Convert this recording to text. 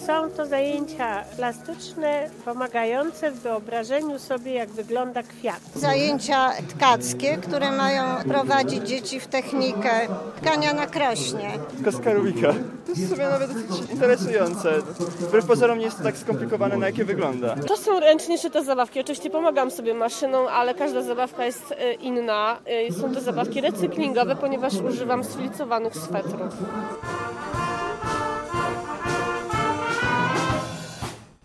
Są to zajęcia plastyczne, pomagające w wyobrażeniu sobie, jak wygląda kwiat. Zajęcia tkackie, które mają prowadzić dzieci w technikę tkania na krośnie. Kostka Rubika. To jest sobie nawet dosyć interesujące. Wbrew pozorom nie jest to tak skomplikowane, na jakie wygląda. To są ręcznie szyte zabawki. Oczywiście pomagam sobie maszyną, ale każda zabawka jest inna. Są to zabawki recyklingowe, ponieważ używam sfilicowanych swetrów.